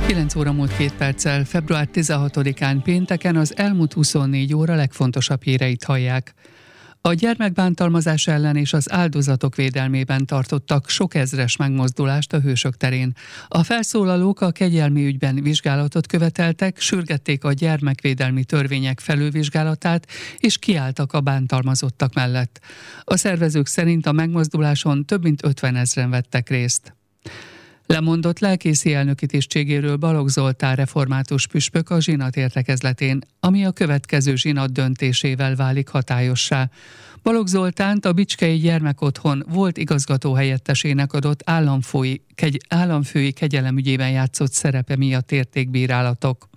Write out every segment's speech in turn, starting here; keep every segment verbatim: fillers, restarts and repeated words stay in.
kilenc óra múlt két perccel, február tizenhatodikán pénteken az elmúlt huszonnégy óra legfontosabb híreit hallják. A gyermekbántalmazás ellen és az áldozatok védelmében tartottak sok ezres megmozdulást a Hősök terén. A felszólalók a kegyelmi ügyben vizsgálatot követeltek, sürgették a gyermekvédelmi törvények felülvizsgálatát és kiálltak a bántalmazottak mellett. A szervezők szerint a megmozduláson több mint ötvenezren vettek részt. Lemondott lelkészi elnöki tisztségéről Balogh Zoltán református püspök a zsinat értekezletén, ami a következő zsinat döntésével válik hatályossá. Balogh Zoltánt a Bicskei Gyermekotthon volt igazgatóhelyettesének adott államfői, kegy, államfői kegyelem ügyében játszott szerepe miatt érték bírálatok.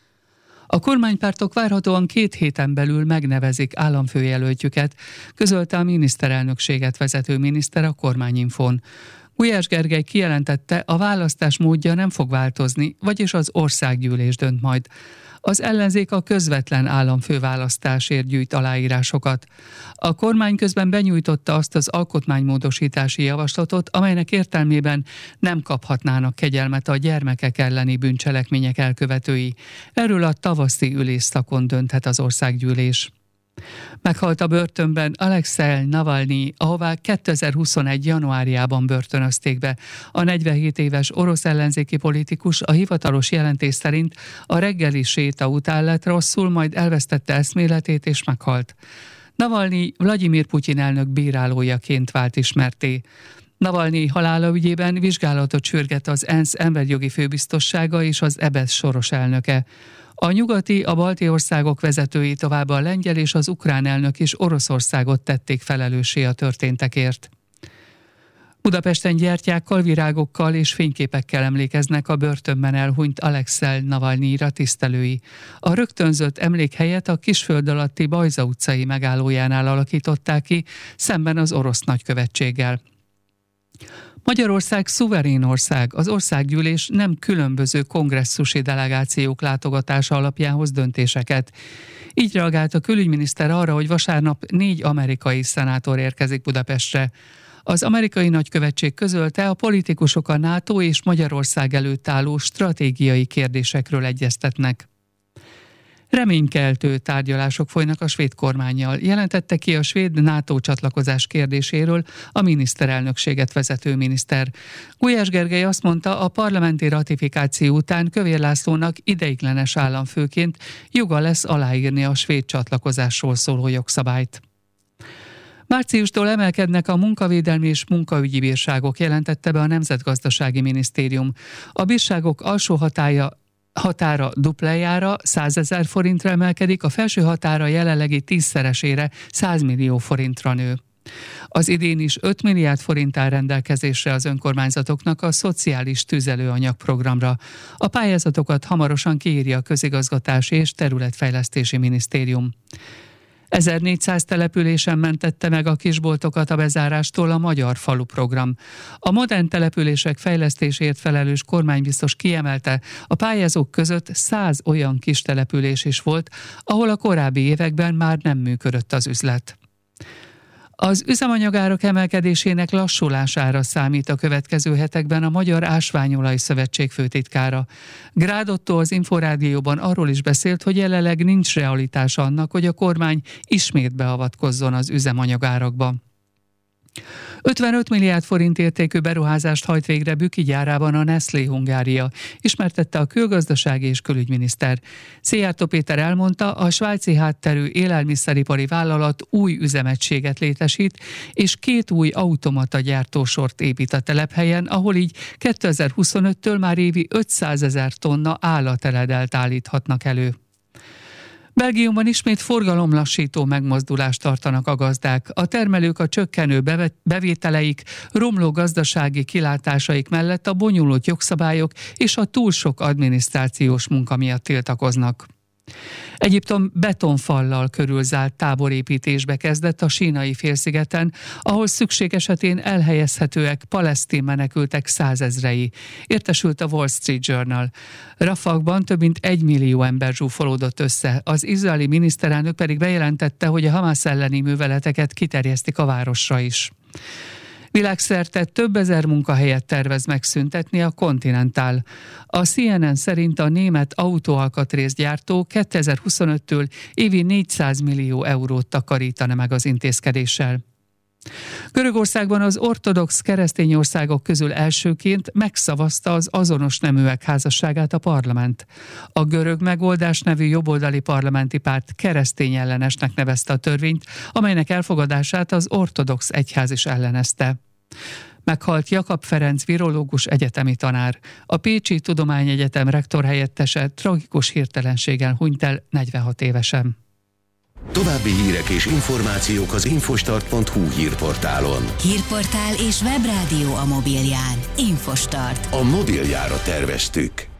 A kormánypártok várhatóan két héten belül megnevezik államfőjelöltjüket, közölte a miniszterelnökséget vezető miniszter a Kormányinfón. Gulyás Gergely kijelentette, a választás módja nem fog változni, vagyis az országgyűlés dönt majd. Az ellenzék a közvetlen államfőválasztásért gyűjt aláírásokat. A kormány közben benyújtotta azt az alkotmánymódosítási javaslatot, amelynek értelmében nem kaphatnának kegyelmet a gyermekek elleni bűncselekmények elkövetői. Erről a tavaszi ülésszakon dönthet az országgyűlés. Meghalt a börtönben Alexej Navalnyi, ahová kétezer-huszonegy. januárjában börtönözték be. A negyvenhét éves orosz ellenzéki politikus a hivatalos jelentés szerint a reggeli séta után lett rosszul, majd elvesztette eszméletét és meghalt. Navalnyi Vlagyimir Putyin elnök bírálójaként vált ismertté. Navalnyi halála ügyében vizsgálatot sürget az ENSZ emberjogi főbiztossága és az é bé e es soros elnöke. A nyugati, a balti országok vezetői, továbbá a lengyel és az ukrán elnök is Oroszországot tették felelőssé a történtekért. Budapesten gyertyákkal, virágokkal és fényképekkel emlékeznek a börtönben elhunyt Alexej Navalnyira tisztelői. A rögtönzött emlékhelyet a Kisföld alatti Bajza utcai megállójánál alakították ki, szemben az orosz nagykövetséggel. Magyarország szuverén ország, az országgyűlés nem különböző kongresszusi delegációk látogatása alapján hoz döntéseket. Így reagált a külügyminiszter arra, hogy vasárnap négy amerikai szenátor érkezik Budapestre. Az amerikai nagykövetség közölte, a politikusok a NATO és Magyarország előtt álló stratégiai kérdésekről egyeztetnek. Reménykeltő tárgyalások folynak a svéd kormánnyal, jelentette ki a svéd NATO csatlakozás kérdéséről a miniszterelnökséget vezető miniszter. Gulyás Gergely azt mondta, a parlamenti ratifikáció után Kövér Lászlónak ideiglenes államfőként joga lesz aláírni a svéd csatlakozásról szóló jogszabályt. Márciustól emelkednek a munkavédelmi és munkaügyi bírságok, jelentette be a Nemzetgazdasági Minisztérium. A bírságok alsó hatája határa duplájára, százezer forintra emelkedik, a felső határa jelenlegi tízszeresére, száz millió forintra nő. Az idén is öt milliárd forint áll rendelkezésre az önkormányzatoknak a szociális tüzelőanyag programra. A pályázatokat hamarosan kiírja a Közigazgatási és Területfejlesztési Minisztérium. ezernégyszáz településen mentette meg a kisboltokat a bezárástól a Magyar Falu program. A modern települések fejlesztésért felelős kormánybiztos kiemelte, a pályázók között száz olyan kis település is volt, ahol a korábbi években már nem működött az üzlet. Az üzemanyagárak emelkedésének lassulására számít a következő hetekben a Magyar Ásványolaj Szövetség főtitkára. Grád Ottó az Inforádióban arról is beszélt, hogy jelenleg nincs realitása annak, hogy a kormány ismét beavatkozzon az üzemanyagárakba. ötvenöt milliárd forint értékű beruházást hajt végre Büki gyárában a Nestlé Hungária, ismertette a külgazdasági és külügyminiszter. Szijjártó Péter elmondta, a svájci hátterű élelmiszeripari vállalat új üzemegységet létesít, és két új automata gyártósort épít a telephelyen, ahol így kétezer-huszonöttől már évi ötszázezer tonna állateledelt állíthatnak elő. Belgiumban ismét forgalomlassító megmozdulást tartanak a gazdák. A termelők a csökkenő bevételeik, romló gazdasági kilátásaik mellett a bonyolult jogszabályok és a túl sok adminisztrációs munka miatt tiltakoznak. Egyiptom betonfallal körülzárt táborépítésbe kezdett a sínai félszigeten, ahol szükség esetén elhelyezhetőek palesztin menekültek százezrei, értesült a Wall Street Journal. Rafahban több mint egy millió ember zsúfolódott össze, az izraeli miniszterelnök pedig bejelentette, hogy a Hamász elleni műveleteket kiterjesztik a városra is. Világszerte több ezer munkahelyet tervez megszüntetni a Continental. A C N N szerint a német autóalkatrészgyártó kétezer-huszonöttől évi négyszáz millió eurót takarítana meg az intézkedéssel. Görögországban az ortodox keresztény országok közül elsőként megszavazta az azonos neműek házasságát a parlament. A Görög Megoldás nevű jobboldali parlamenti párt keresztény ellenesnek nevezte a törvényt, amelynek elfogadását az ortodox egyház is ellenezte. Meghalt Jakab Ferenc virológus egyetemi tanár. A Pécsi Tudományegyetem rektorhelyettese tragikus hirtelenséggel hunyt el negyvenhat évesen. További hírek és információk az infostart pont hu hírportálon. Hírportál és webrádió a mobilján. Infostart. A mobiljára terveztük.